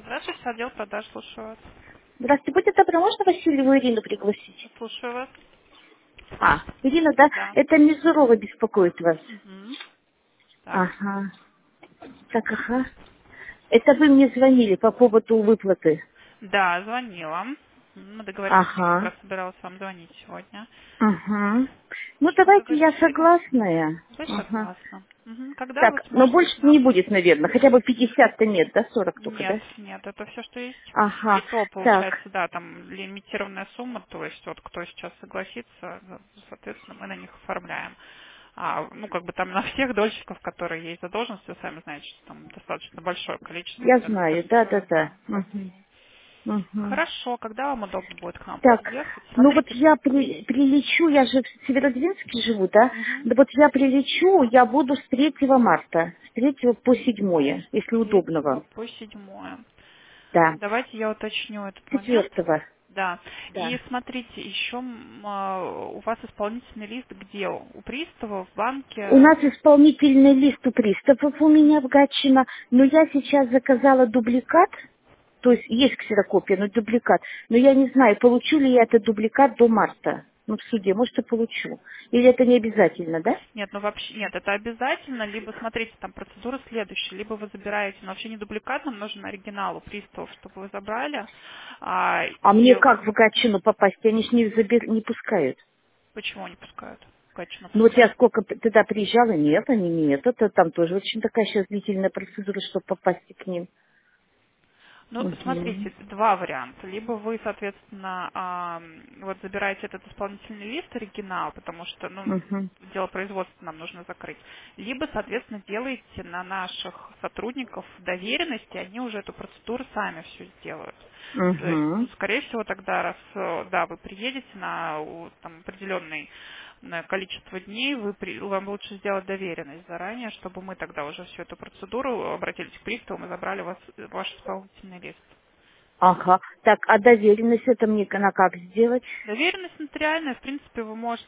Здравствуйте, отдел продаж, слушаю вас. Здравствуйте, будьте добры, можно Васильеву Ирину пригласить? Слушаю вас. Ирина, да, Да. это Мизурова беспокоит вас. Угу. Так. Ага, так, ага. Это вы мне звонили по поводу выплаты. Да, звонила. Мы договорились, я как Ага, раз собиралась вам звонить сегодня. ага. Ну, Что давайте я договорились? согласная. Вы Ага. согласна. Мгм. Когда вы Так, но сможете больше к не нам? будет, наверное. Хотя бы 50-то нет, да? 40 только, Нет, да? нет, это все, что есть. И Ага, то, так. получается, да, там лимитированная сумма, то есть вот кто сейчас согласится, соответственно, мы на них оформляем. Ну, как бы там на всех дольщиков, которые есть задолженность, вы сами знаете, что там достаточно большое количество Я знаю, централизованных, да-да-да. да, Угу, владений. угу. Хорошо, когда вам удобно будет к нам Так, приехать? ну вот Смотрите. я прилечу, я же в Северодвинске живу, да? Мгм. Да вот я прилечу, я буду с 3 марта, с 3 по 7, С если удобно 3 вам. по 7. Да. Давайте я уточню этот момент. 4, Да. да. И смотрите, еще у вас исполнительный лист где? У пристава, в У банке? нас исполнительный лист у приставов у меня в Гатчино, но я сейчас заказала дубликат, то есть ксерокопия, но дубликат. Но я не знаю, получу ли я этот дубликат до марта. Ну, в суде, может, и получу. Или это не обязательно, да? Нет, ну вообще нет, это обязательно, либо смотрите, там процедура следующая, либо вы забираете, но вообще не дубликат, нам нужен оригинал у приставов, чтобы вы забрали. А И мне как в Гатчину попасть? Они ж не пускают. почему не пускают? Качественно Ну вот я пускают. сколько тогда приезжала, нет, они нет. Это там тоже очень такая сейчас длительная процедура, чтобы попасть к ним. Ну, Мгм. смотрите, два варианта. Либо вы, соответственно, вот забираете этот исполнительный лист, оригинал, потому что, ну, Мгм. дело производства нам нужно закрыть. Либо, соответственно, делаете на наших сотрудников доверенности, они уже эту процедуру сами все сделают. То есть, ну, Мгм. скорее всего, тогда, раз, да, вы приедете на там, определенный количество дней, вам лучше сделать доверенность заранее, чтобы мы тогда уже всю эту процедуру обратились к приставам и забрали ваш исполнительный лист. Ага. Так, а доверенность это мне на как сделать? Доверенность нотариальная, в принципе, вы можете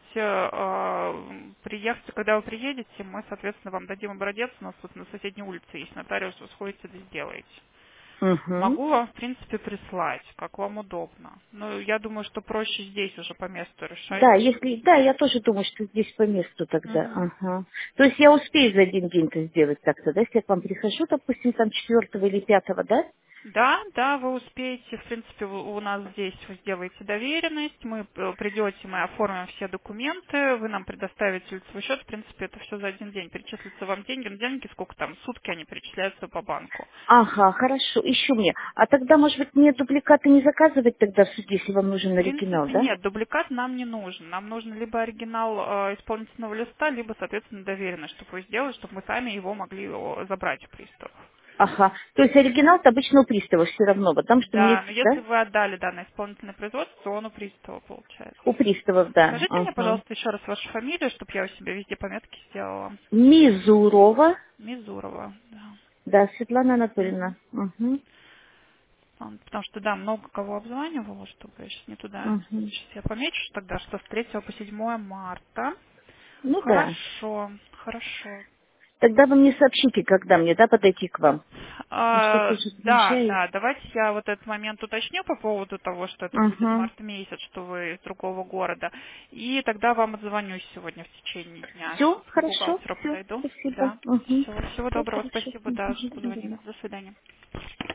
приехать, когда вы приедете, мы, соответственно, вам дадим образец, у нас тут на соседней улице есть нотариус, вы сходите да сделаете. Угу. Могу вам, в принципе, прислать, как вам удобно. Но я думаю, что проще здесь уже по месту решать. Да, если, да, я тоже думаю, что здесь по месту тогда. Мгм. Ага. То есть я успею за один день это сделать так-то, да? Если я к вам прихожу, допустим, там 4 или 5, да? Да, да, вы успеете, в принципе, у нас здесь вы сделаете доверенность, мы придете, мы оформим все документы, вы нам предоставите лицевой счет, в принципе, это все за один день. Перечислятся вам деньги, ну, деньги сколько там, сутки они перечисляются по банку. Ага, хорошо, еще мне. А тогда, может быть, мне дубликаты не заказывать тогда в суде, если вам нужен В оригинал, принципе, да? нет, дубликат нам не нужен. Нам нужен либо оригинал исполнительного листа, либо, соответственно, доверенность, чтобы вы сделали, чтобы мы сами его могли забрать у приставов. Ага. То есть оригинал-то обычно у пристава все равно, потому что мне, Да, но если да? вы отдали данное исполнительное производство, то он у пристава получается. У приставов, да. Скажите мне, Ага. пожалуйста, еще раз вашу фамилию, чтобы я у себя везде пометки сделала. Мизурова, Мизурова, да. да, Светлана Мгм. Анатольевна. Угу. Потому что, да, много кого обзванивала, чтобы я сейчас не туда. Угу. Сейчас я помечу тогда, что с 3 по 7 марта. Ну да. Хорошо, хорошо. Тогда вы мне сообщите, когда мне, да, подойти к вам. Потому что я тоже Да, приезжаю. да, давайте я вот этот момент уточню по поводу того, что это будет Угу. март месяц, что вы из другого города. И тогда вам отзвонюсь сегодня в течение дня. Все, Сейчас к хорошо, бухгалтеру все, подойду. спасибо. Да, Угу. всего Все доброго, хорошо. спасибо, да, что Угу. позвонили. До свидания.